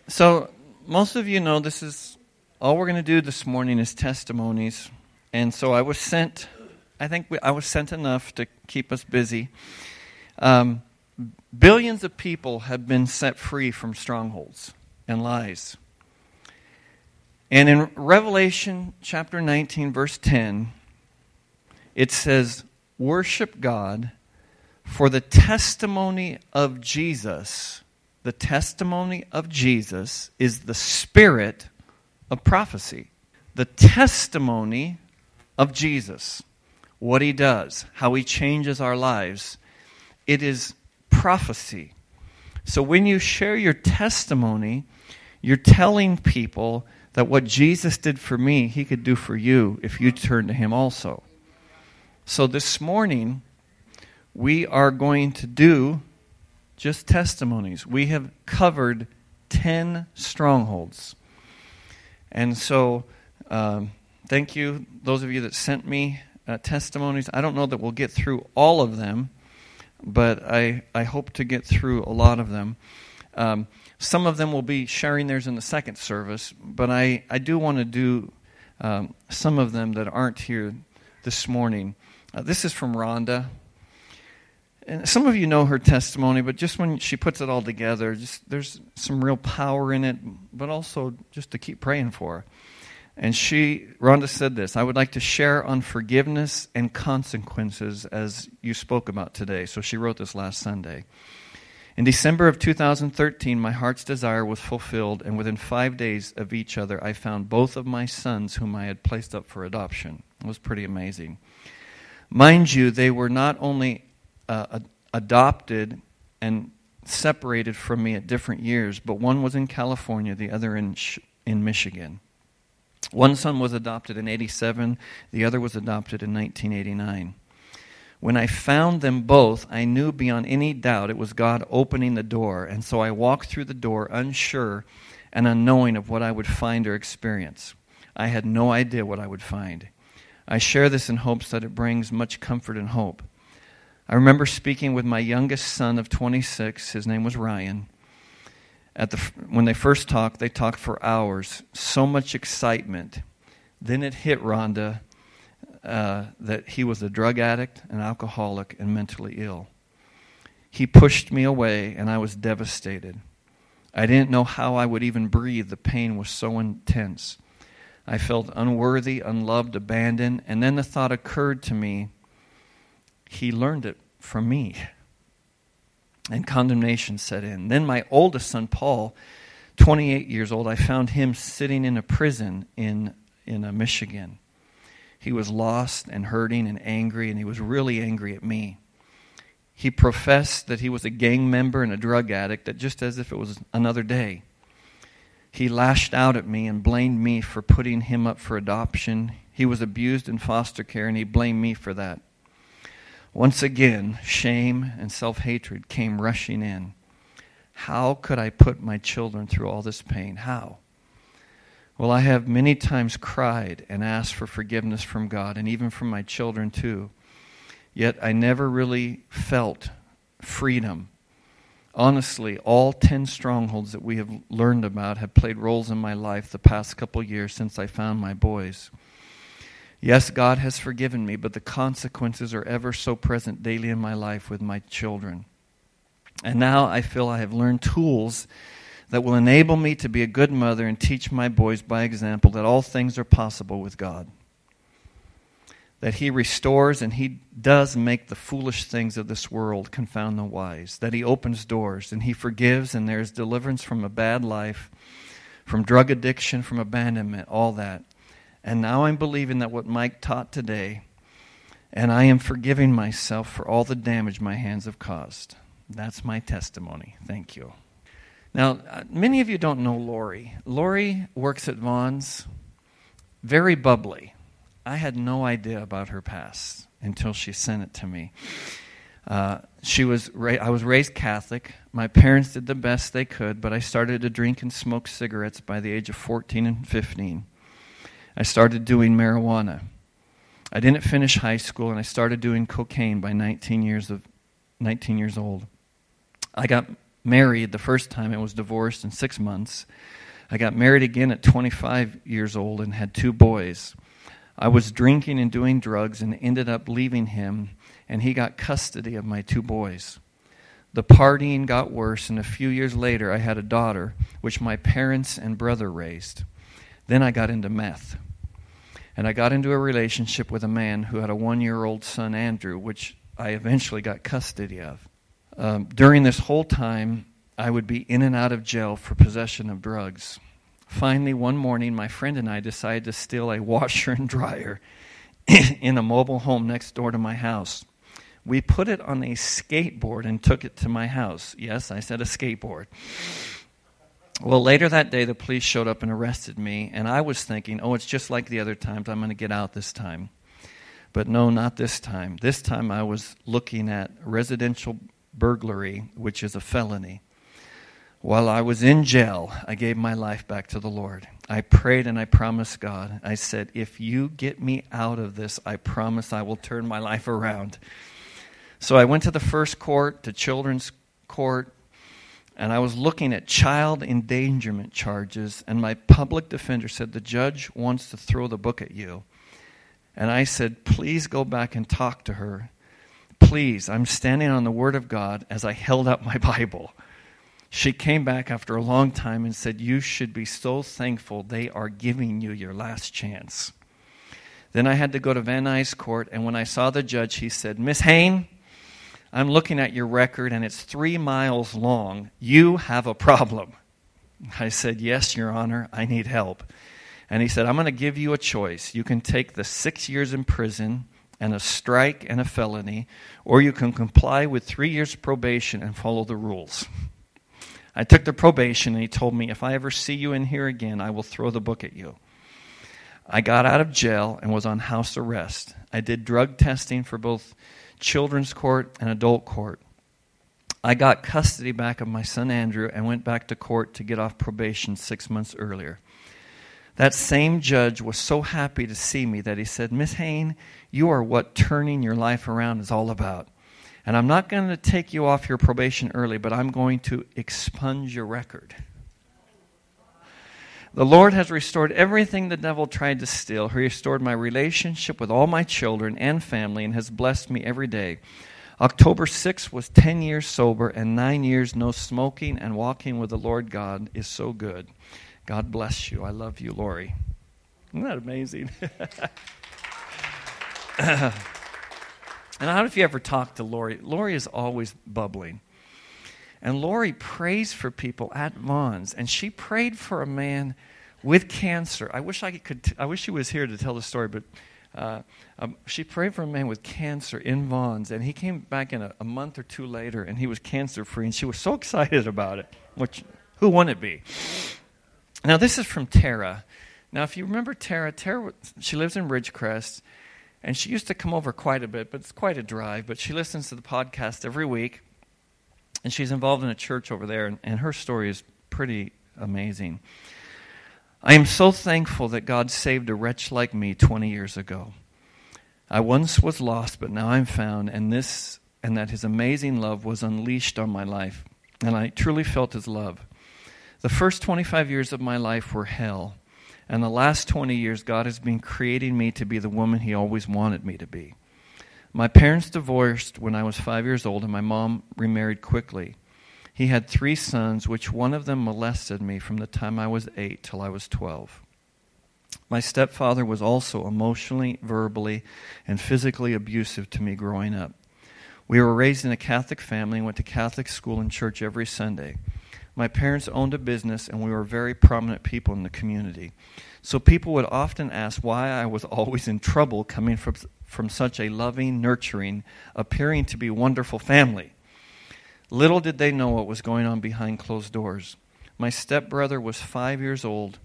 So most of you know this is all we're going to do this morning is testimonies. And so I was sent enough to keep us busy. Billions of people have been set free from strongholds and lies. And in Revelation chapter 19, verse 10, it says, "Worship God, for the testimony of Jesus," the testimony of Jesus is the spirit of prophecy. The testimony of Jesus, what He does, how He changes our lives, it is prophecy. So when you share your testimony, you're telling people that what Jesus did for me, He could do for you if you turn to Him also. So this morning, we are going to do just testimonies. We have covered 10 strongholds. And so, thank you, those of you that sent me testimonies. I don't know that we'll get through all of them, but I hope to get through a lot of them. Some of them will be sharing theirs in the second service, but I do want to do some of them that aren't here this morning. This is from Rhonda. And some of you know her testimony, but just when she puts it all together, there's some real power in it, but also just to keep praying for her. And Rhonda said this: "I would like to share on forgiveness and consequences as you spoke about today." So she wrote this last Sunday. "In December of 2013, my heart's desire was fulfilled, and within 5 days of each other, I found both of my sons whom I had placed up for adoption." It was pretty amazing. Mind you, they were not only adopted and separated from me at different years, but one was in California, the other in Michigan. One son was adopted in 1987, the other was adopted in 1989. When I found them both, I knew beyond any doubt it was God opening the door, and so I walked through the door unsure and unknowing of what I would find or experience. I had no idea what I would find. I share this in hopes that it brings much comfort and hope. I remember speaking with my youngest son of 26, his name was Ryan. When they first talked, they talked for hours. So much excitement. Then it hit Rhonda that he was a drug addict, an alcoholic, and mentally ill. He pushed me away, and I was devastated. I didn't know how I would even breathe. The pain was so intense. I felt unworthy, unloved, abandoned, and then the thought occurred to me, he learned it from me. And condemnation set in. Then my oldest son, Paul, 28 years old, I found him sitting in a prison in Michigan. He was lost and hurting and angry, and he was really angry at me. He professed that he was a gang member and a drug addict, that just as if it was another day. He lashed out at me and blamed me for putting him up for adoption. He was abused in foster care, and he blamed me for that. Once again, shame and self-hatred came rushing in. How could I put my children through all this pain? How? Well, I have many times cried and asked for forgiveness from God, and even from my children too. Yet I never really felt freedom. Honestly, all 10 strongholds that we have learned about have played roles in my life the past couple years since I found my boys. Yes, God has forgiven me, but the consequences are ever so present daily in my life with my children. And now I feel I have learned tools that will enable me to be a good mother and teach my boys by example that all things are possible with God. That He restores and He does make the foolish things of this world confound the wise. That He opens doors and He forgives, and there is deliverance from a bad life, from drug addiction, from abandonment, all that. And now I'm believing that what Mike taught today, and I am forgiving myself for all the damage my hands have caused. That's my testimony. Thank you. Now, many of you don't know Lori. Lori works at Vaughn's, very bubbly. I had no idea about her past until she sent it to me. I was raised Catholic. My parents did the best they could, but I started to drink and smoke cigarettes by the age of 14 and 15. I started doing marijuana. I didn't finish high school, and I started doing cocaine by 19 years old. I got married the first time and was divorced in 6 months. I got married again at 25 years old and had 2 boys. I was drinking and doing drugs and ended up leaving him, and he got custody of my 2 boys. The partying got worse, and a few years later I had a daughter, which my parents and brother raised. Then I got into meth. And I got into a relationship with a man who had a 1-year-old son, Andrew, which I eventually got custody of. During this whole time, I would be in and out of jail for possession of drugs. Finally, one morning, my friend and I decided to steal a washer and dryer in a mobile home next door to my house. We put it on a skateboard and took it to my house. Yes, I said a skateboard. Well, later that day, the police showed up and arrested me, and I was thinking, it's just like the other times. I'm going to get out this time. But no, not this time. This time I was looking at residential burglary, which is a felony. While I was in jail, I gave my life back to the Lord. I prayed and I promised God. I said, if you get me out of this, I promise I will turn my life around. So I went to the first court, to children's court, and I was looking at child endangerment charges, and my public defender said, the judge wants to throw the book at you. And I said, please go back and talk to her. Please, I'm standing on the Word of God as I held up my Bible. She came back after a long time and said, you should be so thankful they are giving you your last chance. Then I had to go to Van Nuys Court, and when I saw the judge, he said, Miss Hain, I'm looking at your record, and it's 3 miles long. You have a problem. I said, yes, Your Honor, I need help. And he said, I'm going to give you a choice. You can take the 6 years in prison and a strike and a felony, or you can comply with 3 years probation and follow the rules. I took the probation, and he told me, if I ever see you in here again, I will throw the book at you. I got out of jail and was on house arrest. I did drug testing for both children's court and adult court. I got custody back of my son Andrew and went back to court to get off probation 6 months earlier. That same judge was so happy to see me that he said, Miss Hain, you are what turning your life around is all about. And I'm not going to take you off your probation early, but I'm going to expunge your record. The Lord has restored everything the devil tried to steal. He restored my relationship with all my children and family and has blessed me every day. October 6th was 10 years sober and 9 years no smoking, and walking with the Lord God is so good. God bless you. I love you, Lori. Isn't that amazing? And I don't know if you ever talked to Lori. Lori is always bubbling. And Lori prays for people at Vaughn's, and she prayed for a man with cancer. I wish she was here to tell the story, but she prayed for a man with cancer in Vaughn's, and he came back in a month or 2 later, and he was cancer-free, and she was so excited about it. Who wouldn't it be? Now, this is from Tara. Now, if you remember Tara, she lives in Ridgecrest, and she used to come over quite a bit, but it's quite a drive, but she listens to the podcast every week. And she's involved in a church over there, and her story is pretty amazing. I am so thankful that God saved a wretch like me 20 years ago. I once was lost, but now I'm found, and that His amazing love was unleashed on my life, and I truly felt His love. The first 25 years of my life were hell, and the last 20 years God has been creating me to be the woman He always wanted me to be. My parents divorced when I was 5 years old, and my mom remarried quickly. He had 3 sons, which one of them molested me from the time I was 8 till I was 12. My stepfather was also emotionally, verbally, and physically abusive to me growing up. We were raised in a Catholic family and went to Catholic school and church every Sunday. My parents owned a business, and we were very prominent people in the community. So people would often ask why I was always in trouble coming from such a loving, nurturing, appearing to be wonderful family. Little did they know what was going on behind closed doors. My stepbrother was 5 years old.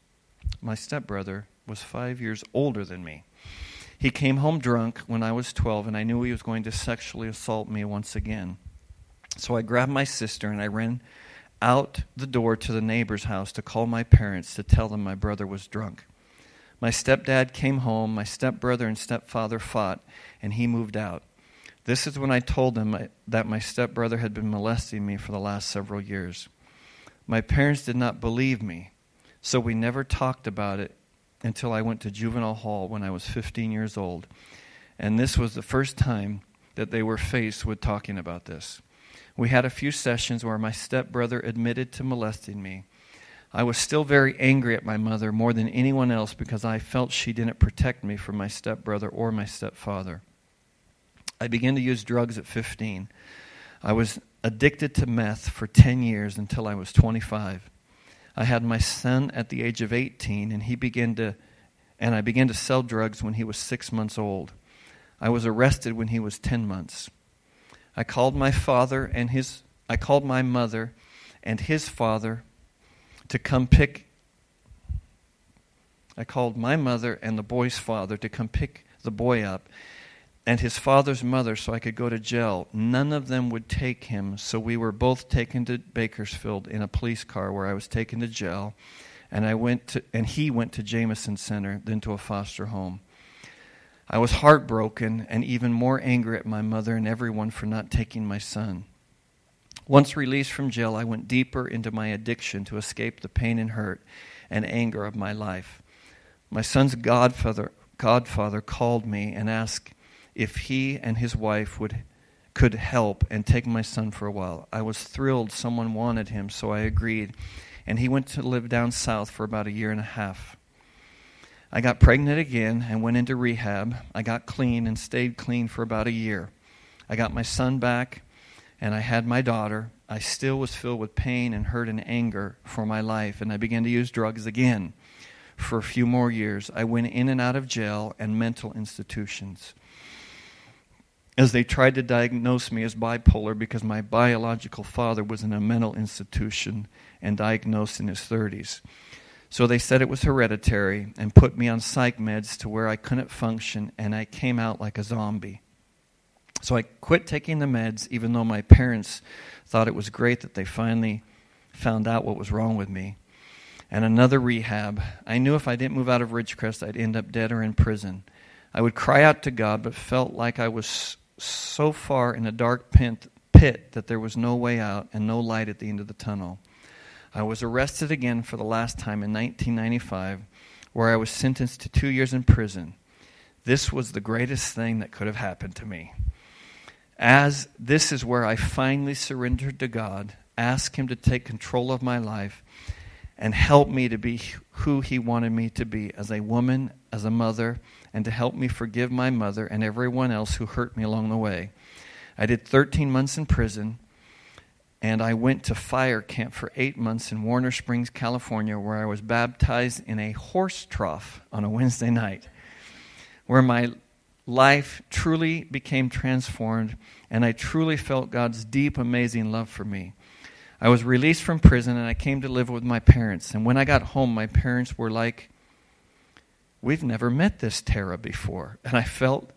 My stepbrother was 5 years older than me. He came home drunk when I was 12, and I knew he was going to sexually assault me once again. So I grabbed my sister, and I ran out the door to the neighbor's house to call my parents to tell them my brother was drunk. My stepdad came home, my stepbrother and stepfather fought, and he moved out. This is when I told them that my stepbrother had been molesting me for the last several years. My parents did not believe me, so we never talked about it until I went to juvenile hall when I was 15 years old. And this was the first time that they were faced with talking about this. We had a few sessions where my stepbrother admitted to molesting me. I was still very angry at my mother more than anyone else because I felt she didn't protect me from my stepbrother or my stepfather. I began to use drugs at 15. I was addicted to meth for 10 years until I was 25. I had my son at the age of 18, and I began to sell drugs when he was 6 months old. I was arrested when he was 10 months. I called my mother and his father to come pick. I called my mother and the boy's father to come pick the boy up, and his father's mother, so I could go to jail. None of them would take him, so we were both taken to Bakersfield in a police car where I was taken to jail, and he went to Jameson Center, then to a foster home. I was heartbroken and even more angry at my mother and everyone for not taking my son. Once released from jail, I went deeper into my addiction to escape the pain and hurt and anger of my life. My son's godfather called me and asked if he and his wife could help and take my son for a while. I was thrilled someone wanted him, so I agreed, and he went to live down south for about a year and a half. I got pregnant again and went into rehab. I got clean and stayed clean for about a year. I got my son back, and I had my daughter. I still was filled with pain and hurt and anger for my life, and I began to use drugs again. For a few more years, I went in and out of jail and mental institutions, as they tried to diagnose me as bipolar because my biological father was in a mental institution and diagnosed in his 30s. So they said it was hereditary and put me on psych meds to where I couldn't function, and I came out like a zombie. So I quit taking the meds, even though my parents thought it was great that they finally found out what was wrong with me. And another rehab. I knew if I didn't move out of Ridgecrest, I'd end up dead or in prison. I would cry out to God, but felt like I was so far in a dark pit that there was no way out and no light at the end of the tunnel. I was arrested again for the last time in 1995, where I was sentenced to 2 years in prison. This was the greatest thing that could have happened to me, as this is where I finally surrendered to God, asked Him to take control of my life, and help me to be who He wanted me to be as a woman, as a mother, and to help me forgive my mother and everyone else who hurt me along the way. I did 13 months in prison, and I went to fire camp for 8 months in Warner Springs, California, where I was baptized in a horse trough on a Wednesday night, where my life truly became transformed, and I truly felt God's deep, amazing love for me. I was released from prison, and I came to live with my parents. And when I got home, my parents were like, "We've never met this Tara before." And I felt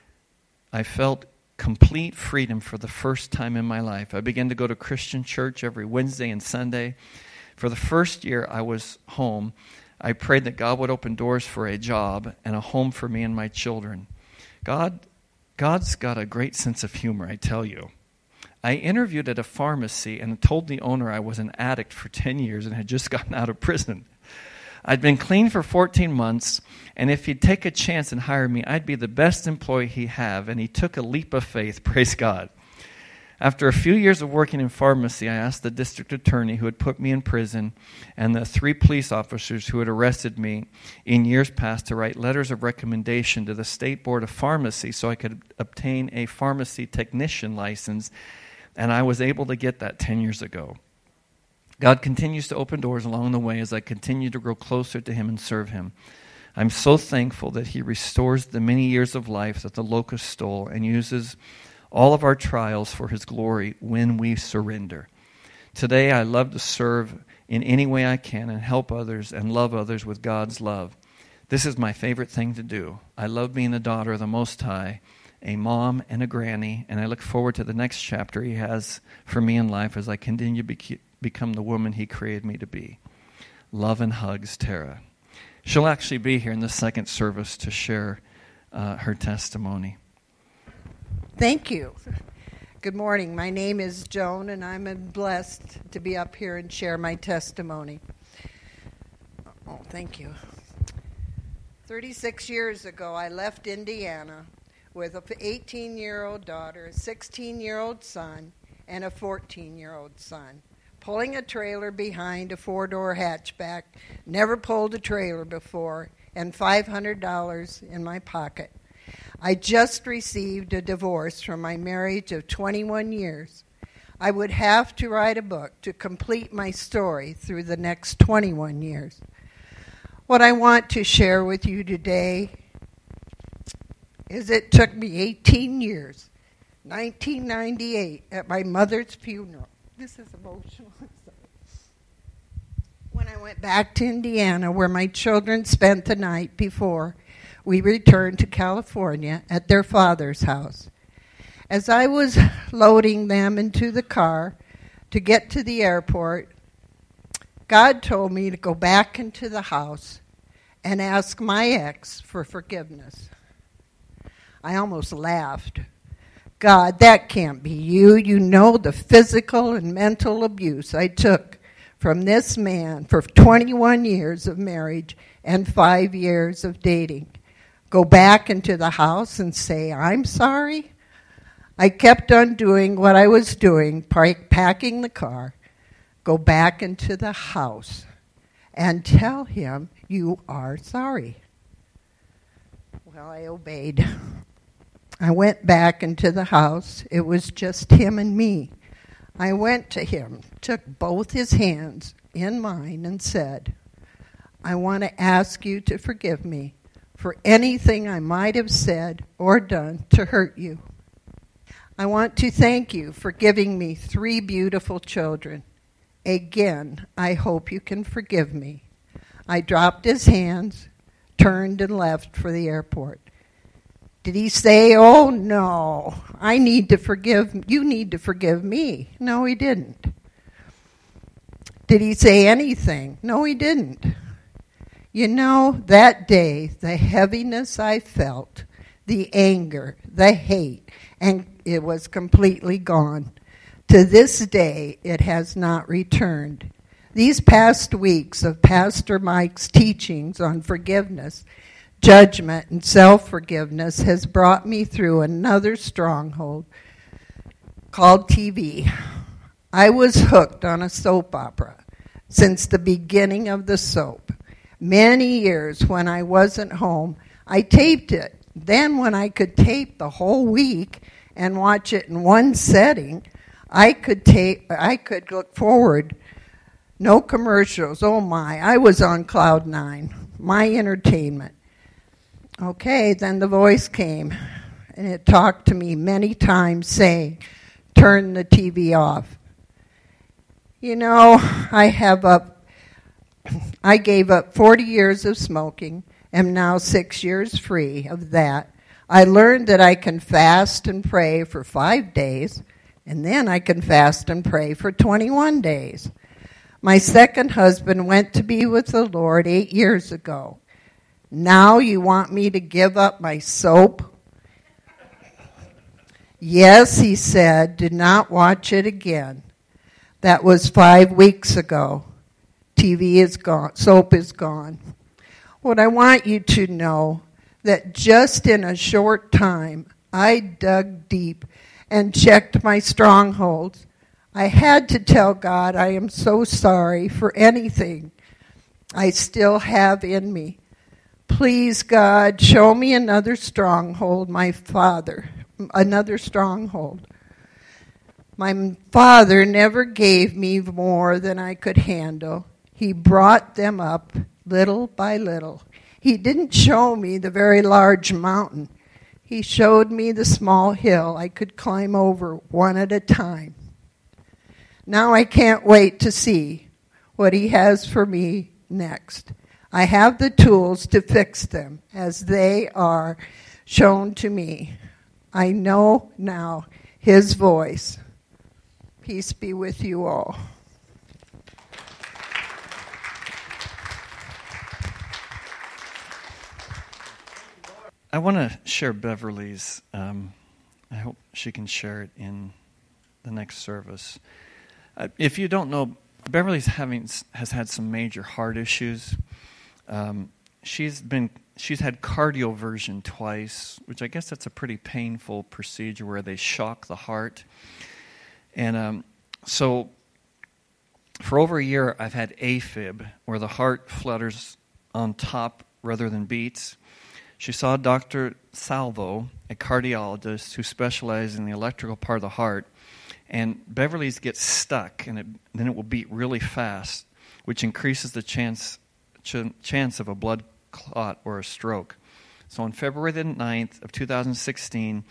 complete freedom for the first time in my life. I began to go to Christian church every Wednesday and Sunday. For the first year I was home, I prayed that God would open doors for a job and a home for me and my children. God's got a great sense of humor, I tell you. I interviewed at a pharmacy and told the owner I was an addict for 10 years and had just gotten out of prison. I'd been clean for 14 months, and if he'd take a chance and hire me, I'd be the best employee he'd have, and he took a leap of faith, praise God. After a few years of working in pharmacy, I asked the district attorney who had put me in prison and the 3 police officers who had arrested me in years past to write letters of recommendation to the State Board of Pharmacy so I could obtain a pharmacy technician license, and I was able to get that 10 years ago. God continues to open doors along the way as I continue to grow closer to Him and serve Him. I'm so thankful that He restores the many years of life that the locust stole and uses all of our trials for His glory when we surrender. Today, I love to serve in any way I can and help others and love others with God's love. This is my favorite thing to do. I love being a daughter of the Most High, a mom and a granny, and I look forward to the next chapter He has for me in life as I continue to become the woman He created me to be. Love and hugs, Tara. She'll actually be here in the second service to share her testimony. Thank you. Good morning. My name is Joan, and I'm blessed to be up here and share my testimony. Oh, thank you. 36 years ago, I left Indiana with an 18-year-old daughter, a 16-year-old son, and a 14-year-old son, pulling a trailer behind a four-door hatchback, never pulled a trailer before, and $500 in my pocket. I just received a divorce from my marriage of 21 years. I would have to write a book to complete my story through the next 21 years. What I want to share with you today is it took me 18 years, 1998, at my mother's funeral. This is emotional. When I went back to Indiana, where my children spent the night before we returned to California at their father's house. As I was loading them into the car to get to the airport, God told me to go back into the house and ask my ex for forgiveness. I almost laughed. God, that can't be you. You know the physical and mental abuse I took from this man for 21 years of marriage and 5 years of dating. Go back into the house and say, I'm sorry? I kept on doing what I was doing, packing the car. Go back into the house and tell him you are sorry. Well, I obeyed. I went back into the house. It was just him and me. I went to him, took both his hands in mine, and said, I want to ask you to forgive me for anything I might have said or done to hurt you. I want to thank you for giving me 3 beautiful children. Again, I hope you can forgive me. I dropped his hands, turned, and left for the airport. Did he say, oh, no, you need to forgive me? No, he didn't. Did he say anything? No, he didn't. You know, that day, the heaviness I felt, the anger, the hate, and it was completely gone. To this day, it has not returned. These past weeks of Pastor Mike's teachings on forgiveness, judgment, and self-forgiveness has brought me through another stronghold called TV. I was hooked on a soap opera since the beginning of the soap. Many years when I wasn't home, I taped it. Then when I could tape the whole week and watch it in one setting, I could look forward. No commercials. Oh my, I was on cloud 9. My entertainment. Okay, then the voice came, and it talked to me many times saying, turn the TV off. You know, I gave up 40 years of smoking, am now 6 years free of that. I learned that I can fast and pray for 5 days, and then I can fast and pray for 21 days. My second husband went to be with the Lord 8 years ago. Now you want me to give up my soap? Yes, he said, do not watch it again. That was 5 weeks ago. TV is gone. Soap is gone. What I want you to know, that just in a short time, I dug deep and checked my strongholds. I had to tell God I am so sorry for anything I still have in me. Please, God, show me another stronghold, my Father, another stronghold. My father never gave me more than I could handle. He brought them up little by little. He didn't show me the very large mountain. He showed me the small hill I could climb over one at a time. Now I can't wait to see what he has for me next. I have the tools to fix them as they are shown to me. I know now his voice. Peace be with you all. I want to share Beverly's I hope she can share it in the next service. If you don't know, Beverly's has had some major heart issues. She's had cardioversion twice, which I guess that's a pretty painful procedure where they shock the heart. And so for over a year, I've had AFib, where the heart flutters on top rather than beats. She saw Dr. Salvo, a cardiologist who specializes in the electrical part of the heart, and Beverly's gets stuck, and then it will beat really fast, which increases the chance of a blood clot or a stroke. So on February the 9th of 2016,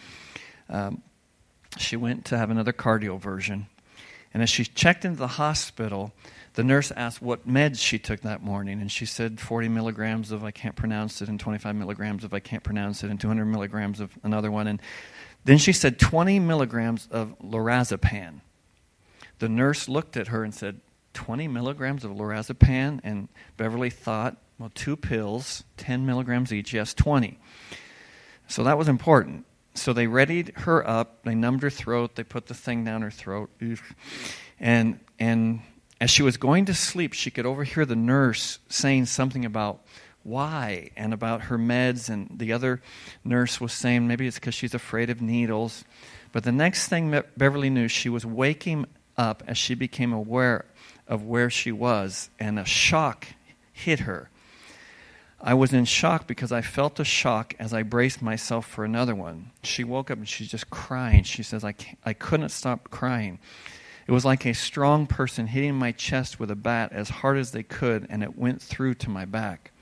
she went to have another cardioversion. And as she checked into the hospital, the nurse asked what meds she took that morning. And she said 40 milligrams of I can't pronounce it, and 25 milligrams of I can't pronounce it, and 200 milligrams of another one. And then she said 20 milligrams of lorazepam. The nurse looked at her and said, 20 milligrams of lorazepam? And Beverly thought, well, 2 pills, 10 milligrams each, yes, 20. So that was important. So they readied her up, they numbed her throat, they put the thing down her throat. And as she was going to sleep, she could overhear the nurse saying something about why and about her meds, and the other nurse was saying maybe it's because she's afraid of needles. But the next thing Beverly knew, she was waking up as she became aware of where she was, and a shock hit her. I was in shock because I felt a shock as I braced myself for another one. She woke up and she's just crying. She says, I couldn't stop crying. It was like a strong person hitting my chest with a bat as hard as they could, and it went through to my back.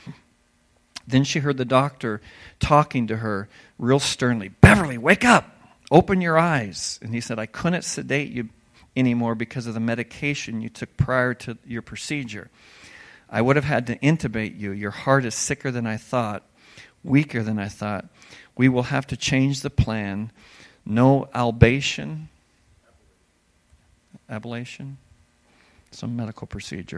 Then she heard the doctor talking to her real sternly, Beverly, wake up, open your eyes. And he said, I couldn't sedate you anymore because of the medication you took prior to your procedure. I would have had to intubate you. Your heart is sicker than I thought, weaker than I thought. We will have to change the plan. No ablation, some medical procedure,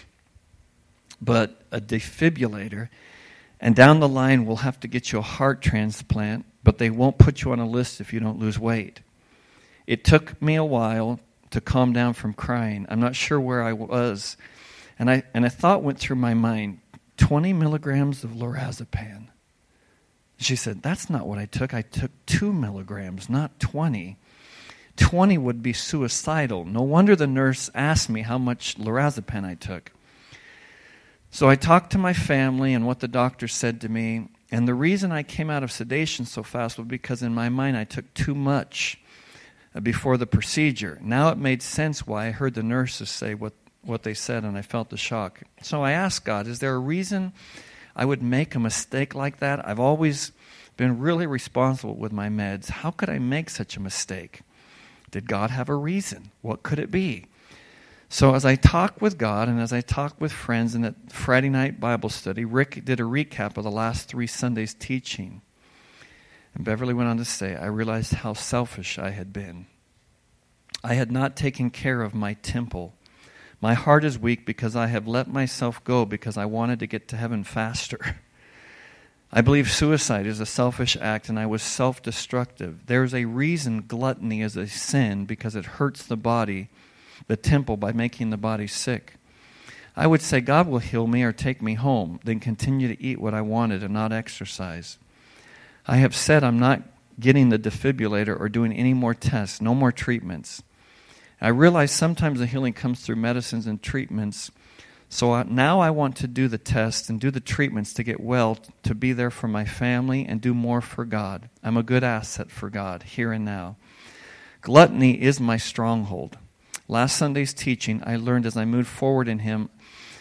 but a defibrillator. And down the line, we'll have to get you a heart transplant, but they won't put you on a list if you don't lose weight. It took me a while to calm down from crying. I'm not sure where I was. And a thought went through my mind, 20 milligrams of lorazepam. She said, that's not what I took. I took 2 milligrams, not 20. 20 would be suicidal. No wonder the nurse asked me how much lorazepam I took. So I talked to my family and what the doctor said to me. And the reason I came out of sedation so fast was because in my mind I took too much before the procedure. Now it made sense why I heard the nurses say what they said, and I felt the shock. So I asked God, is there a reason I would make a mistake like that? I've always been really responsible with my meds. How could I make such a mistake? Did God have a reason? What could it be? So as I talked with God and as I talked with friends in that Friday night Bible study, Rick did a recap of the last 3 Sundays' teaching. And Beverly went on to say, I realized how selfish I had been. I had not taken care of my temple. My heart is weak because I have let myself go because I wanted to get to heaven faster. I believe suicide is a selfish act, and I was self-destructive. There's a reason gluttony is a sin, because it hurts the body, the temple, by making the body sick. I would say God will heal me or take me home, then continue to eat what I wanted and not exercise. I have said I'm not getting the defibrillator or doing any more tests, no more treatments. I realize sometimes the healing comes through medicines and treatments. So now I want to do the tests and do the treatments to get well, to be there for my family and do more for God. I'm a good asset for God here and now. Gluttony is my stronghold. Last Sunday's teaching, I learned as I moved forward in Him,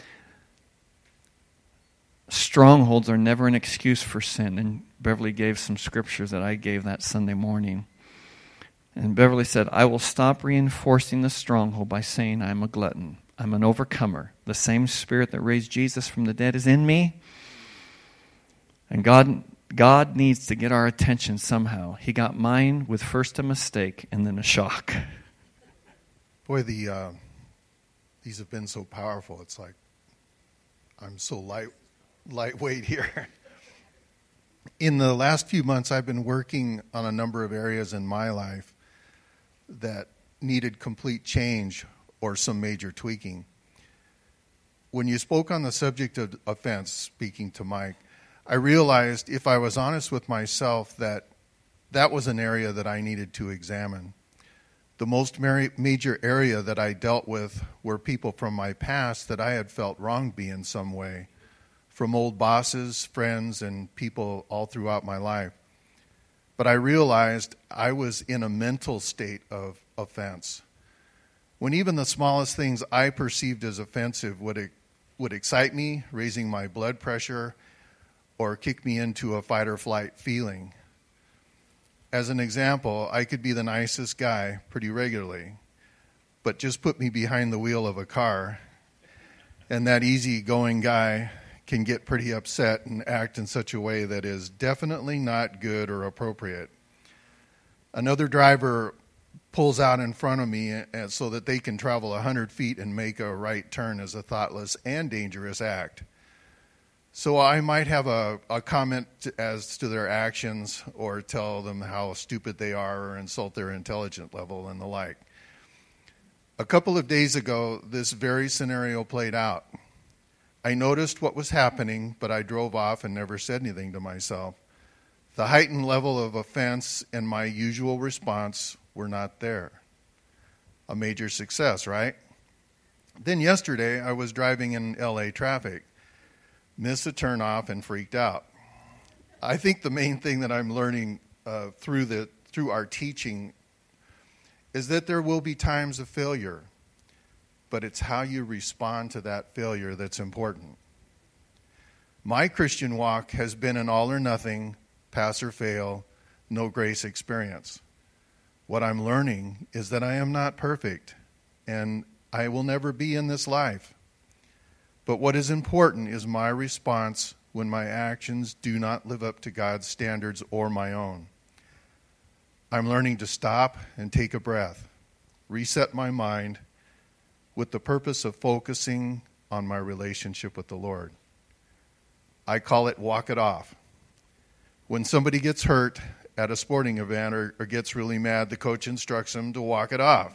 strongholds are never an excuse for sin. And Beverly gave some scriptures that I gave that Sunday morning. And Beverly said, I will stop reinforcing the stronghold by saying I'm a glutton. I'm an overcomer. The same Spirit that raised Jesus from the dead is in me. And God needs to get our attention somehow. He got mine with first a mistake and then a shock. Boy, these have been so powerful. It's like I'm so lightweight here. In the last few months, I've been working on a number of areas in my life that needed complete change or some major tweaking. When you spoke on the subject of offense, speaking to Mike, I realized if I was honest with myself that was an area that I needed to examine. The most major area that I dealt with were people from my past that I had felt wronged me in some way, from old bosses, friends, and people all throughout my life. But I realized I was in a mental state of offense. When even the smallest things I perceived as offensive would excite me, raising my blood pressure, or kick me into a fight or flight feeling. As an example, I could be the nicest guy pretty regularly, but just put me behind the wheel of a car, and that easygoing guy can get pretty upset and act in such a way that is definitely not good or appropriate. Another driver pulls out in front of me so that they can travel 100 feet and make a right turn as a thoughtless and dangerous act. So I might have a comment as to their actions or tell them how stupid they are or insult their intelligence level and the like. A couple of days ago, this very scenario played out. I noticed what was happening, but I drove off and never said anything to myself. The heightened level of offense and my usual response were not there. A major success, right? Then yesterday, I was driving in LA traffic, missed a turnoff, and freaked out. I think the main thing that I'm learning through our teaching is that there will be times of failure, but it's how you respond to that failure that's important. My Christian walk has been an all or nothing, pass or fail, no grace experience. What I'm learning is that I am not perfect, and I will never be in this life. But what is important is my response when my actions do not live up to God's standards or my own. I'm learning to stop and take a breath, reset my mind with the purpose of focusing on my relationship with the Lord. I call it walk it off. When somebody gets hurt at a sporting event or gets really mad, the coach instructs them to walk it off.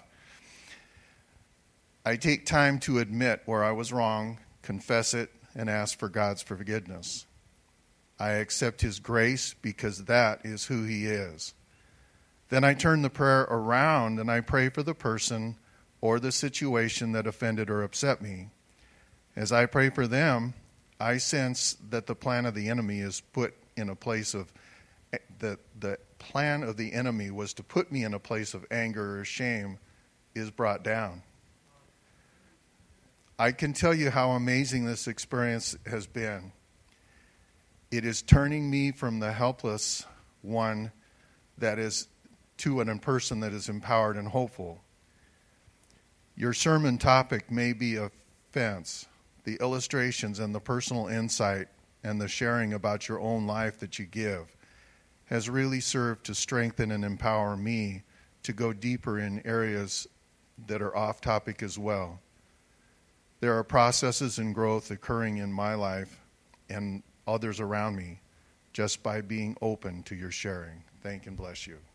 I take time to admit where I was wrong, confess it, and ask for God's forgiveness. I accept His grace because that is who He is. Then I turn the prayer around and I pray for the person or the situation that offended or upset me. As I pray for them, I sense that the plan of the enemy is put in a place of the plan of the enemy was to put me in a place of anger or shame is brought down. I can tell you how amazing this experience has been. It is turning me from the helpless one that is to a person that is empowered and hopeful. Your sermon topic may be offense. The illustrations and the personal insight and the sharing about your own life that you give has really served to strengthen and empower me to go deeper in areas that are off topic as well. There are processes and growth occurring in my life and others around me just by being open to your sharing. Thank and bless you.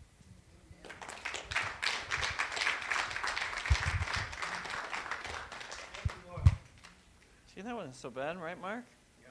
See, that wasn't so bad, right, Mark?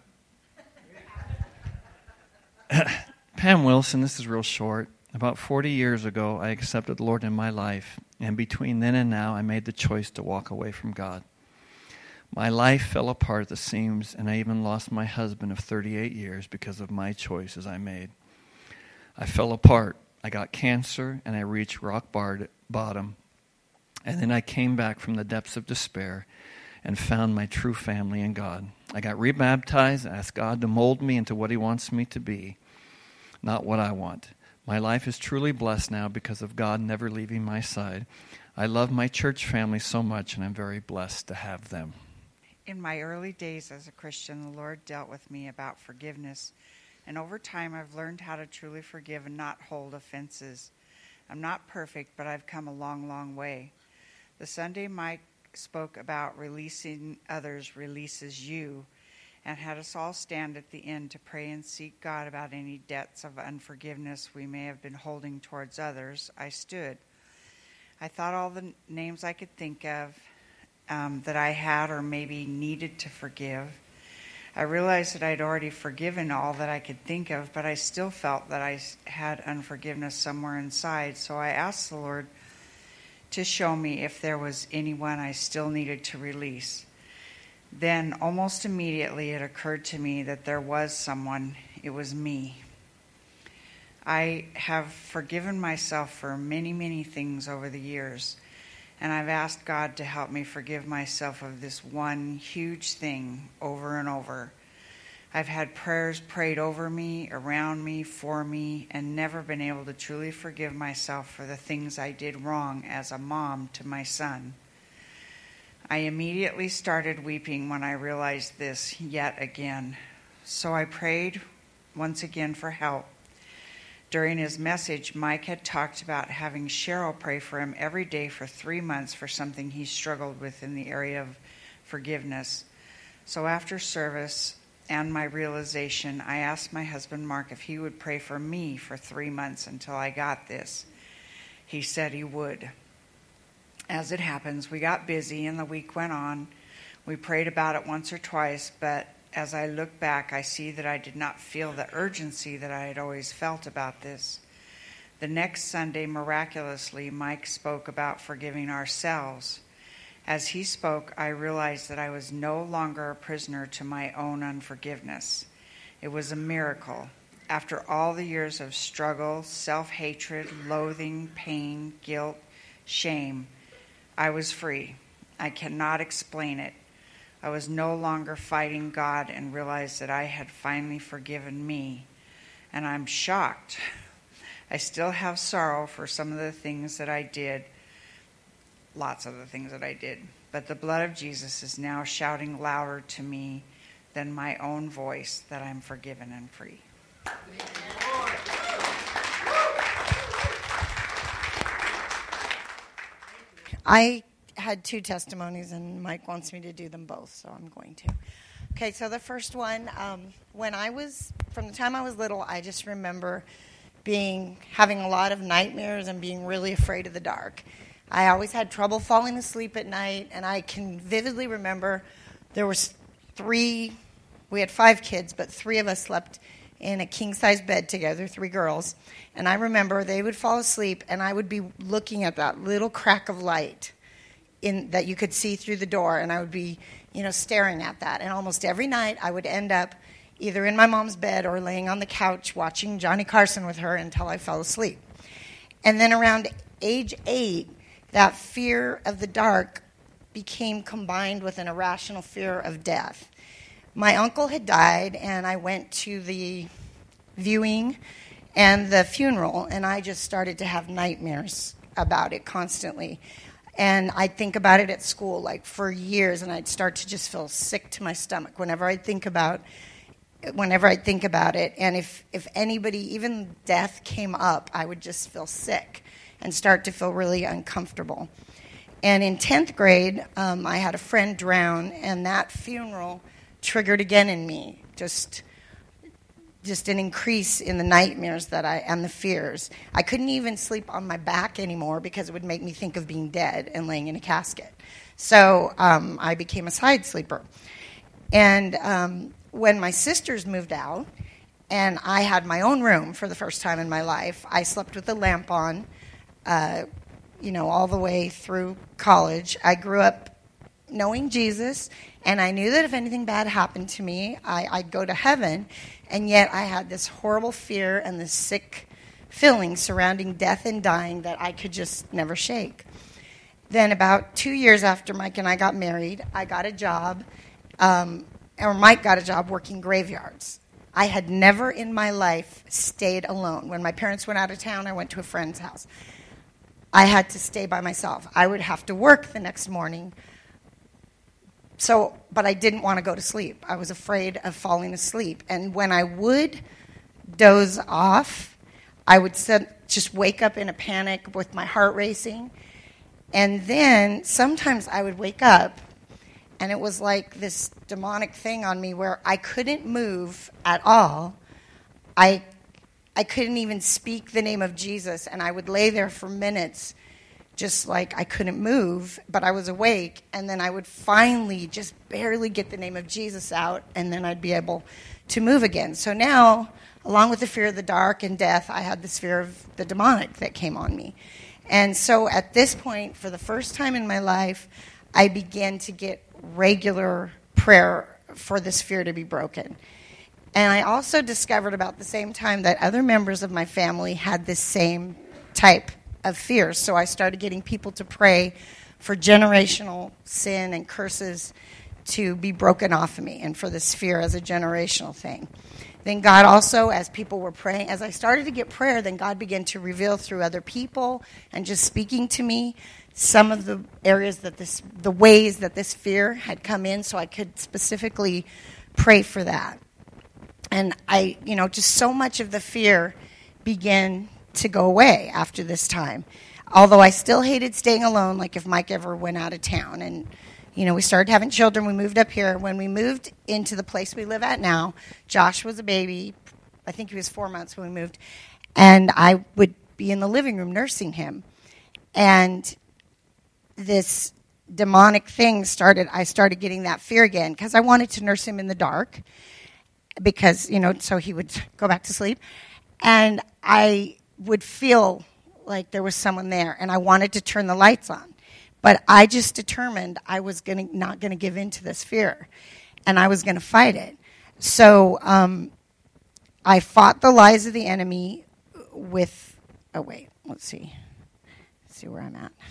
Pam Wilson, this is real short. About 40 years ago, I accepted the Lord in my life, and between then and now, I made the choice to walk away from God. My life fell apart at the seams, and I even lost my husband of 38 years because of my choices I made. I fell apart. I got cancer, and I reached rock bottom. And then I came back from the depths of despair and found my true family in God. I got rebaptized, asked God to mold me into what He wants me to be, not what I want. My life is truly blessed now because of God never leaving my side. I love my church family so much, and I'm very blessed to have them. In my early days as a Christian, the Lord dealt with me about forgiveness. And over time, I've learned how to truly forgive and not hold offenses. I'm not perfect, but I've come a long, long way. The Sunday Mike spoke about releasing others releases you. and had us all stand at the end to pray and seek God about any debts of unforgiveness we may have been holding towards others, I stood. I thought all the names I could think of that I had or maybe needed to forgive. I realized that I'd already forgiven all that I could think of, but I still felt that I had unforgiveness somewhere inside. So I asked the Lord to show me if there was anyone I still needed to release. Then, almost immediately, it occurred to me that there was someone. It was me. I have forgiven myself for many, many things over the years, and I've asked God to help me forgive myself of this one huge thing over and over. I've had prayers prayed over me, around me, for me, and never been able to truly forgive myself for the things I did wrong as a mom to my son. I immediately started weeping when I realized this yet again. So I prayed once again for help. During his message, Mike had talked about having Cheryl pray for him every day for 3 months for something he struggled with in the area of forgiveness. So after service and my realization, I asked my husband Mark if he would pray for me for 3 months until I got this. He said he would. As it happens, we got busy and the week went on. We prayed about it once or twice, but as I look back, I see that I did not feel the urgency that I had always felt about this. The next Sunday, miraculously, Mike spoke about forgiving ourselves. As he spoke, I realized that I was no longer a prisoner to my own unforgiveness. It was a miracle. After all the years of struggle, self-hatred, loathing, pain, guilt, shame, I was free. I cannot explain it. I was no longer fighting God and realized that I had finally forgiven me. And I'm shocked. I still have sorrow for some of the things that I did, lots of the things that I did. But the blood of Jesus is now shouting louder to me than my own voice that I'm forgiven and free. I had 2 testimonies, and Mike wants me to do them both, so I'm going to. Okay, so the first one, from the time I was little, I just remember having a lot of nightmares and being really afraid of the dark. I always had trouble falling asleep at night, and I can vividly remember there was 3, we had 5 kids, but 3 of us slept in a king-size bed together, 3 girls, and I remember they would fall asleep, and I would be looking at that little crack of light that you could see through the door, and I would be, staring at that. And almost every night I would end up either in my mom's bed or laying on the couch watching Johnny Carson with her until I fell asleep. And then around age 8, that fear of the dark became combined with an irrational fear of death. My uncle had died, and I went to the viewing and the funeral, and I just started to have nightmares about it constantly. And I'd think about it at school, like, for years, and I'd start to just feel sick to my stomach whenever I'd think about it. And if anybody, even death, came up, I would just feel sick and start to feel really uncomfortable. And in 10th grade, I had a friend drown, and that funeral triggered again in me, just an increase in the nightmares and the fears. I couldn't even sleep on my back anymore because it would make me think of being dead and laying in a casket. So I became a side sleeper. And when my sisters moved out and I had my own room for the first time in my life, I slept with the lamp on, all the way through college. I grew up knowing Jesus, and I knew that if anything bad happened to me, I'd go to heaven. And yet I had this horrible fear and this sick feeling surrounding death and dying that I could just never shake. Then about 2 years after Mike and I got married, I got a job, or Mike got a job working graveyards. I had never in my life stayed alone. When my parents went out of town, I went to a friend's house. I had to stay by myself. I would have to work the next morning. But I didn't want to go to sleep. I was afraid of falling asleep. And when I would doze off, I would just wake up in a panic with my heart racing. And then sometimes I would wake up And it was like this demonic thing on me where I couldn't move at all. I couldn't even speak the name of Jesus, and I would lay there for minutes just like I couldn't move, but I was awake, and then I would finally just barely get the name of Jesus out, and then I'd be able to move again. So now, along with the fear of the dark and death, I had this fear of the demonic that came on me. And so at this point, for the first time in my life, I began to get regular prayer for this fear to be broken. And I also discovered about the same time that other members of my family had this same type of fear. So I started getting people to pray for generational sin and curses to be broken off of me and for this fear as a generational thing. Then God also, as people were praying, as I started to get prayer, then God began to reveal through other people and just speaking to me some of the areas that the ways that this fear had come in, so I could specifically pray for that. And just so much of the fear began to go away after this time. Although I still hated staying alone, like if Mike ever went out of town. And, we started having children. We moved up here. When we moved into the place we live at now, Josh was a baby. I think he was 4 months when we moved. And I would be in the living room nursing him. And this demonic thing I started getting that fear again because I wanted to nurse him in the dark because, so he would go back to sleep. And I would feel like there was someone there, and I wanted to turn the lights on. But I just determined I was not going to give in to this fear, and I was going to fight it. So I fought the lies of the enemy with... Oh, wait. Let's see where I'm at.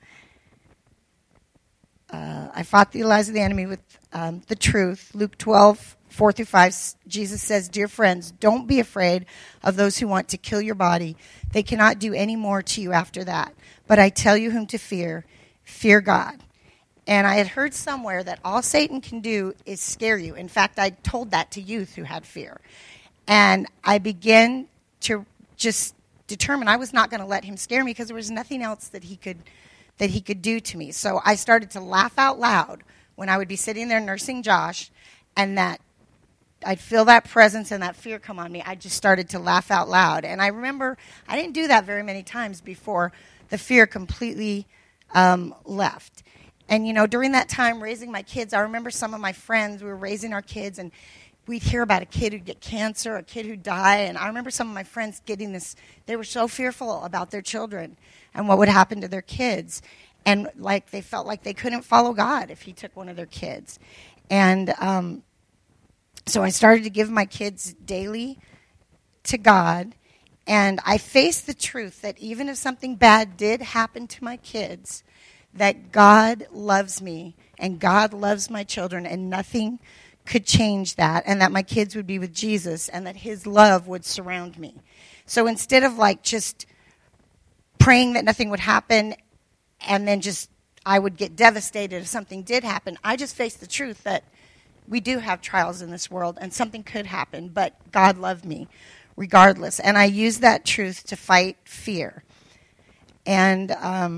I fought the lies of the enemy with the truth. Luke 12:4-5, Jesus says, "Dear friends, don't be afraid of those who want to kill your body. They cannot do any more to you after that. But I tell you whom to fear. Fear God." And I had heard somewhere that all Satan can do is scare you. In fact, I told that to youth who had fear. And I began to just determine I was not going to let him scare me because there was nothing else that he could do to me. So I started to laugh out loud when I would be sitting there nursing Josh, and that I'd feel that presence and that fear come on me. I just started to laugh out loud. And I remember I didn't do that very many times before the fear completely left. And, during that time raising my kids, I remember some of my friends, we were raising our kids, and we'd hear about a kid who'd get cancer, a kid who'd die. And I remember some of my friends getting this, they were so fearful about their children and what would happen to their kids. And they felt like they couldn't follow God if he took one of their kids. And so I started to give my kids daily to God. And I faced the truth that even if something bad did happen to my kids, that God loves me and God loves my children, and nothing could change that, and that my kids would be with Jesus, and that his love would surround me. So instead of just praying that nothing would happen and then just I would get devastated if something did happen, I just faced the truth that we do have trials in this world and something could happen, but God loved me regardless. And I used that truth to fight fear. And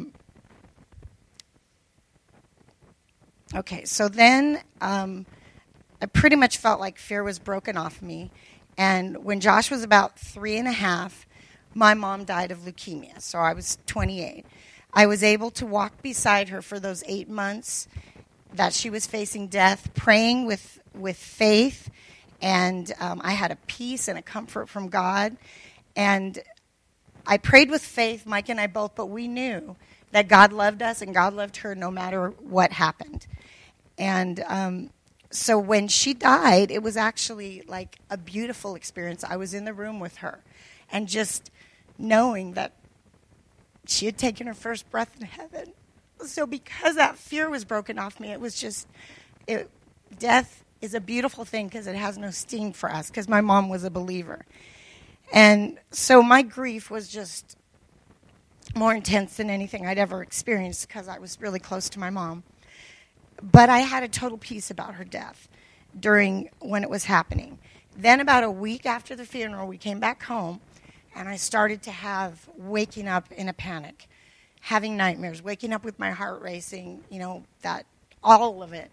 okay, so then I pretty much felt like fear was broken off me. And when Josh was about 3.5, my mom died of leukemia, so I was 28. I was able to walk beside her for those 8 months that she was facing death, praying with faith, and I had a peace and a comfort from God. And I prayed with faith, Mike and I both, but we knew that God loved us and God loved her no matter what happened. And so when she died, it was actually like a beautiful experience. I was in the room with her, and just knowing that she had taken her first breath in heaven. So because that fear was broken off me, it was just, death is a beautiful thing because it has no sting for us, because my mom was a believer. And so my grief was just more intense than anything I'd ever experienced because I was really close to my mom. But I had a total peace about her death when it was happening. Then about a week after the funeral, we came back home, and I started to have waking up in a panic, having nightmares, waking up with my heart racing, that all of it.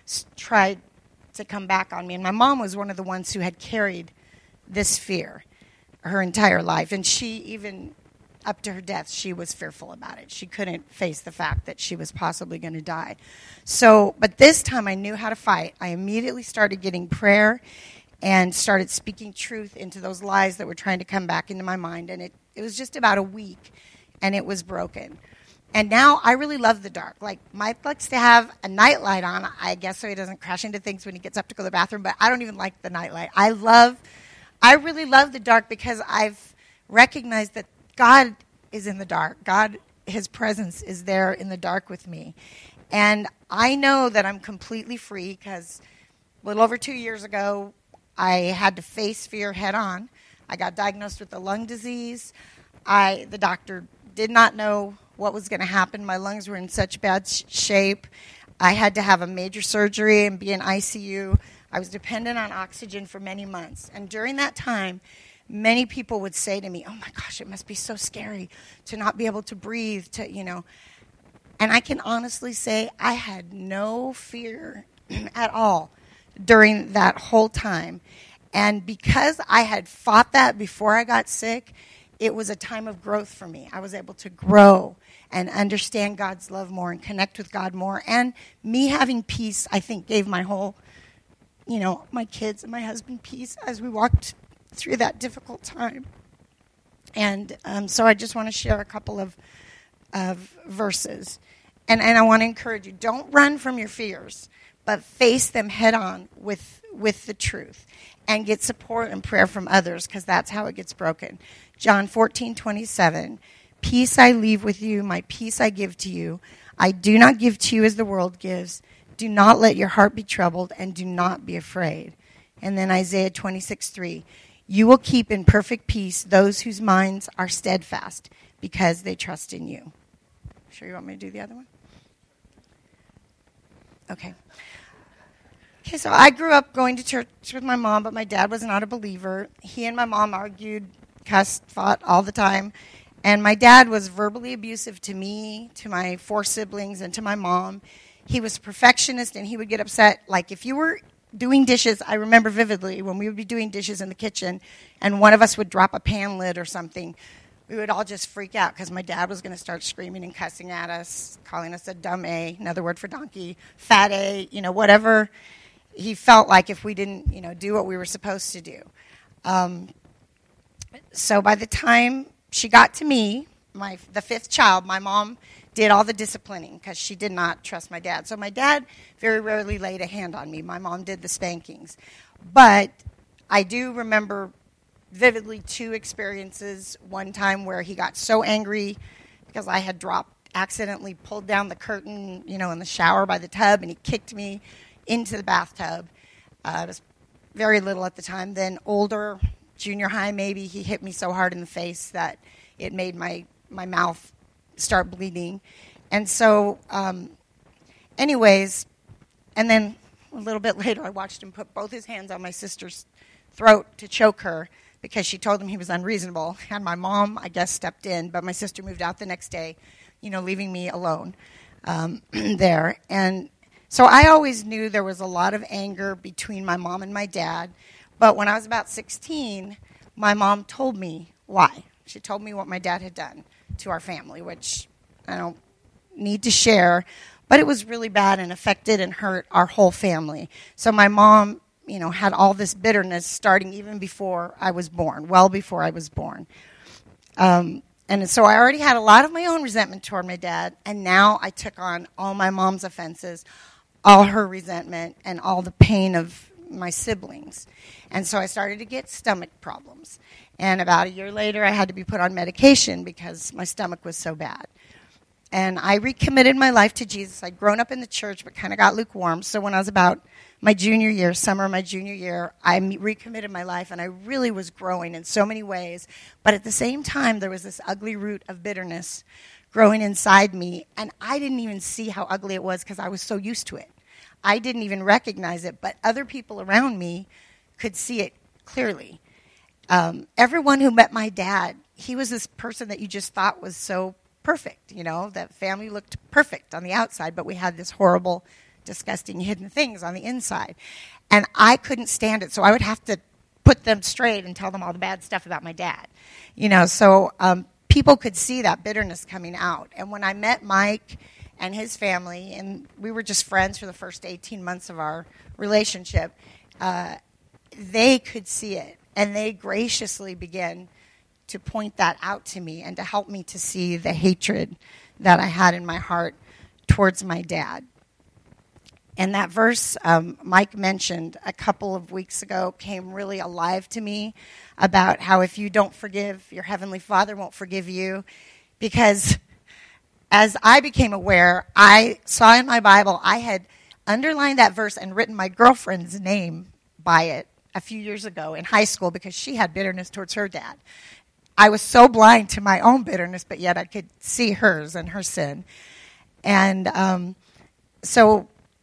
tried to come back on me. And my mom was one of the ones who had carried this fear her entire life. And she even, up to her death, she was fearful about it. She couldn't face the fact that she was possibly going to die. So, but this time I knew how to fight. I immediately started getting prayer and started speaking truth into those lies that were trying to come back into my mind. And it was just about a week, and it was broken. And now I really love the dark. Like, Mike likes to have a nightlight on, I guess, so he doesn't crash into things when he gets up to go to the bathroom, but I don't even like the nightlight. I really love the dark because I've recognized that God is in the dark. God, his presence is there in the dark with me. And I know that I'm completely free because a little over 2 years ago, I had to face fear head on. I got diagnosed with a lung disease. The doctor did not know what was going to happen. My lungs were in such bad shape. I had to have a major surgery and be in ICU. I was dependent on oxygen for many months. And during that time, many people would say to me, oh my gosh, it must be so scary to not be able to breathe, And I can honestly say I had no fear at all during that whole time. And because I had fought that before I got sick, it was a time of growth for me. I was able to grow and understand God's love more and connect with God more. And me having peace, I think, gave my whole, my kids and my husband peace as we walked through that difficult time. And so I just want to share a couple of verses. And I want to encourage you, don't run from your fears, but face them head on with the truth and get support and prayer from others, because that's how it gets broken. John 14:27, peace I leave with you, my peace I give to you. I do not give to you as the world gives. Do not let your heart be troubled, and do not be afraid. And then Isaiah 26:3, you will keep in perfect peace those whose minds are steadfast, because they trust in you. Sure you want me to do the other one? Okay, so I grew up going to church with my mom, but my dad was not a believer. He and my mom argued, cussed, fought all the time. And my dad was verbally abusive to me, to my 4 siblings, and to my mom. He was a perfectionist, and he would get upset. Like, if you were doing dishes, I remember vividly when we would be doing dishes in the kitchen, and one of us would drop a pan lid or something, we would all just freak out because my dad was going to start screaming and cussing at us, calling us a dumb A, another word for donkey, fat A, whatever he felt like if we didn't, do what we were supposed to do. So by the time she got to me, the 5th child, my mom did all the disciplining because she did not trust my dad. So my dad very rarely laid a hand on me. My mom did the spankings. But I do remember vividly 2 experiences. One time where he got so angry because I had accidentally pulled down the curtain, in the shower by the tub, and he kicked me into the bathtub. I was very little at the time. Then older, junior high maybe, he hit me so hard in the face that it made my mouth start bleeding. And so, anyways, and then a little bit later I watched him put both his hands on my sister's throat to choke her because she told him he was unreasonable. And my mom, I guess, stepped in, but my sister moved out the next day, leaving me alone there. And so I always knew there was a lot of anger between my mom and my dad. But when I was about 16, my mom told me why. She told me what my dad had done to our family, which I don't need to share. But it was really bad and affected and hurt our whole family. So my mom, had all this bitterness starting even before I was born, well before I was born. And so I already had a lot of my own resentment toward my dad. And now I took on all my mom's offenses, all her resentment, and all the pain of my siblings. And so I started to get stomach problems. And about a year later, I had to be put on medication because my stomach was so bad. And I recommitted my life to Jesus. I'd grown up in the church, but kind of got lukewarm. So when I was about my junior year, summer of my junior year, I recommitted my life, and I really was growing in so many ways. But at the same time, there was this ugly root of bitterness growing inside me, and I didn't even see how ugly it was because I was so used to it. I didn't even recognize it, but other people around me could see it clearly. Everyone who met my dad, he was this person that you just thought was so perfect, that family looked perfect on the outside, but we had this horrible disgusting hidden things on the inside. And I couldn't stand it, so I would have to put them straight and tell them all the bad stuff about my dad. So people could see that bitterness coming out. And when I met Mike and his family, and we were just friends for the first 18 months of our relationship, they could see it. And they graciously began to point that out to me and to help me to see the hatred that I had in my heart towards my dad. And that verse Mike mentioned a couple of weeks ago came really alive to me about how if you don't forgive, your Heavenly Father won't forgive you. Because as I became aware, I saw in my Bible, I had underlined that verse and written my girlfriend's name by it a few years ago in high school because she had bitterness towards her dad. I was so blind to my own bitterness, but yet I could see hers and her sin. And so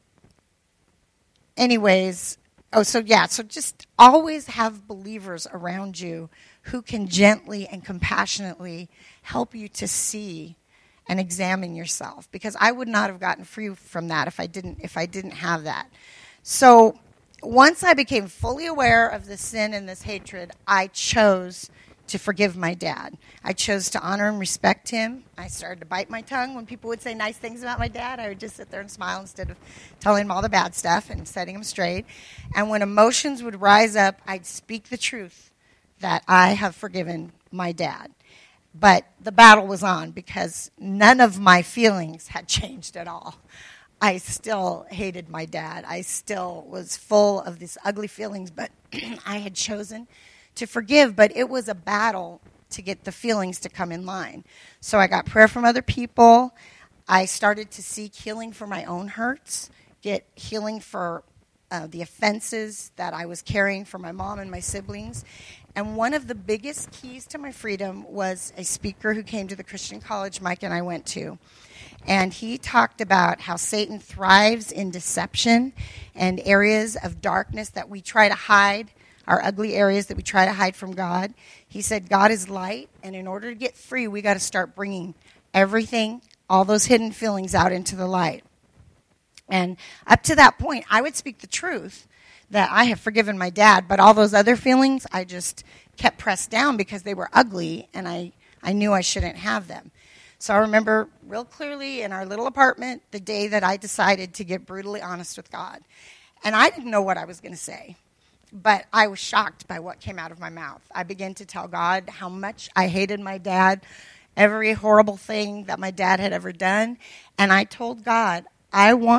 just always have believers around you who can gently and compassionately help you to see and examine yourself. Because I would not have gotten free from that if I didn't have that. So once I became fully aware of the sin and this hatred, I chose to forgive my dad. I chose to honor and respect him. I started to bite my tongue when people would say nice things about my dad. I would just sit there and smile instead of telling him all the bad stuff and setting him straight. And when emotions would rise up, I'd speak the truth that I have forgiven my dad. But the battle was on because none of my feelings had changed at all. I still hated my dad. I still was full of these ugly feelings, but I had chosen to forgive. But it was a battle to get the feelings to come in line. So I got prayer from other people. I started to seek healing for my own hurts, get healing for the offenses that I was carrying for my mom and my siblings. And one of the biggest keys to my freedom was a speaker who came to the Christian college Mike and I went to. And he talked about how Satan thrives in deception and areas of darkness that we try to hide, our ugly areas that we try to hide from God. He said God is light, and in order to get free, we got to start bringing everything, all those hidden feelings out into the light. And up to that point, I would speak the truth that I have forgiven my dad, but all those other feelings I just kept pressed down because they were ugly, and I knew I shouldn't have them. So I remember real clearly in our little apartment the day that I decided to get brutally honest with God. And I didn't know what I was going to say, but I was shocked by what came out of my mouth. I began to tell God how much I hated my dad, every horrible thing that my dad had ever done. And I told God, I want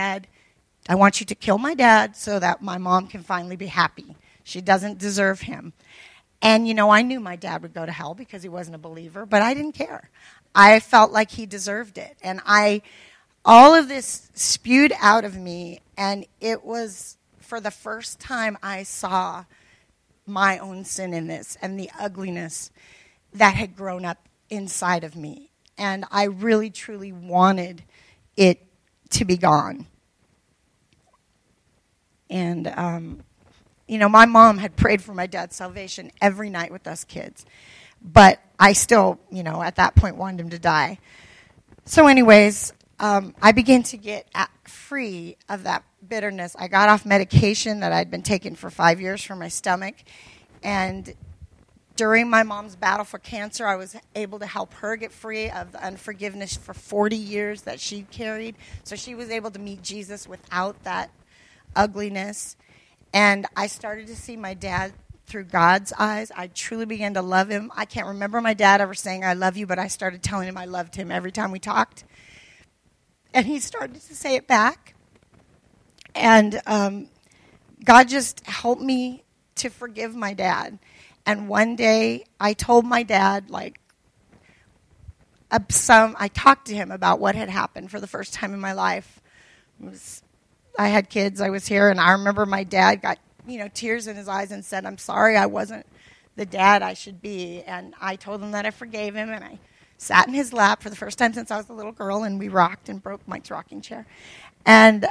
you to kill my dad so that my mom can finally be happy. She doesn't deserve him. And, I knew my dad would go to hell because he wasn't a believer, but I didn't care. I felt like he deserved it. And all of this spewed out of me, and it was for the first time I saw my own sin in this and the ugliness that had grown up inside of me. And I really, truly wanted it to be gone. And, my mom had prayed for my dad's salvation every night with us kids. But I still, at that point wanted him to die. So anyways, I began to get free of that bitterness. I got off medication that I'd been taking for 5 years for my stomach. And during my mom's battle for cancer, I was able to help her get free of the unforgiveness for 40 years that she carried. So she was able to meet Jesus without that ugliness. And I started to see my dad through God's eyes. I truly began to love him. I can't remember my dad ever saying, I love you, but I started telling him I loved him every time we talked. And he started to say it back. And God just helped me to forgive my dad. And one day I told my dad, I talked to him about what had happened for the first time in my life. I had kids, I was here, and I remember my dad got tears in his eyes and said, I'm sorry I wasn't the dad I should be. And I told him that I forgave him, and I sat in his lap for the first time since I was a little girl, and we rocked and broke Mike's rocking chair. And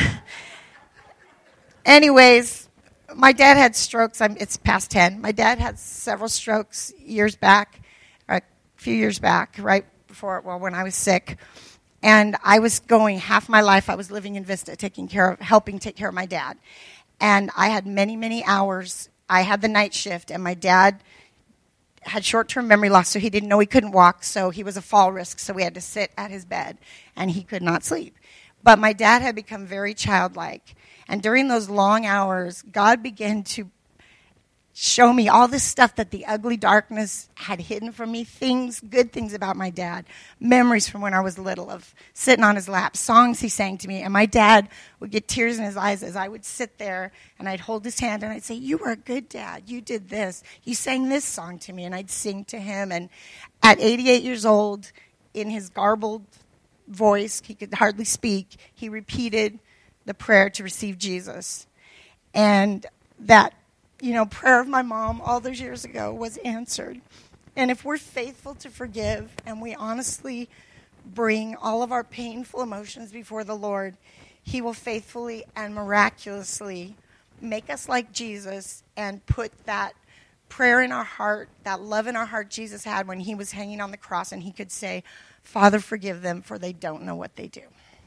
anyways, my dad had strokes. It's past 10. My dad had several strokes a few years back, right before, when I was sick. And I was going half my life, I was living in Vista, helping take care of my dad. And I had many, many hours. I had the night shift, and my dad had short-term memory loss, so he didn't know he couldn't walk, so he was a fall risk, so we had to sit at his bed, and he could not sleep. But my dad had become very childlike, and during those long hours, God began to show me all this stuff that the ugly darkness had hidden from me, good things about my dad, memories from when I was little of sitting on his lap, songs he sang to me, and my dad would get tears in his eyes as I would sit there and I'd hold his hand and I'd say, "You were a good dad, you did this, you sang this song to me," and I'd sing to him. And at 88 years old, in his garbled voice, he could hardly speak, he repeated the prayer to receive Jesus. And that prayer of my mom all those years ago was answered. And if we're faithful to forgive and we honestly bring all of our painful emotions before the Lord, He will faithfully and miraculously make us like Jesus and put that prayer in our heart, that love in our heart Jesus had when He was hanging on the cross, and He could say, "Father, forgive them, for they don't know what they do."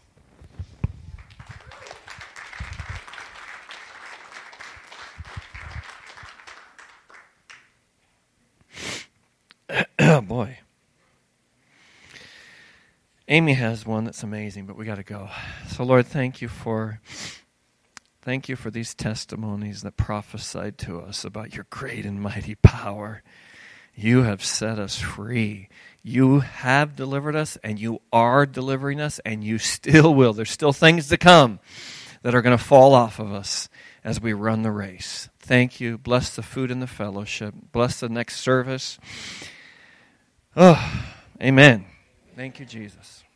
Oh, boy. Amy has one that's amazing, but we got to go. So, Lord, thank you for these testimonies that prophesied to us about your great and mighty power. You have set us free. You have delivered us, and you are delivering us, and you still will. There's still things to come that are going to fall off of us as we run the race. Thank you. Bless the food and the fellowship. Bless the next service. Oh, amen. Thank you, Jesus.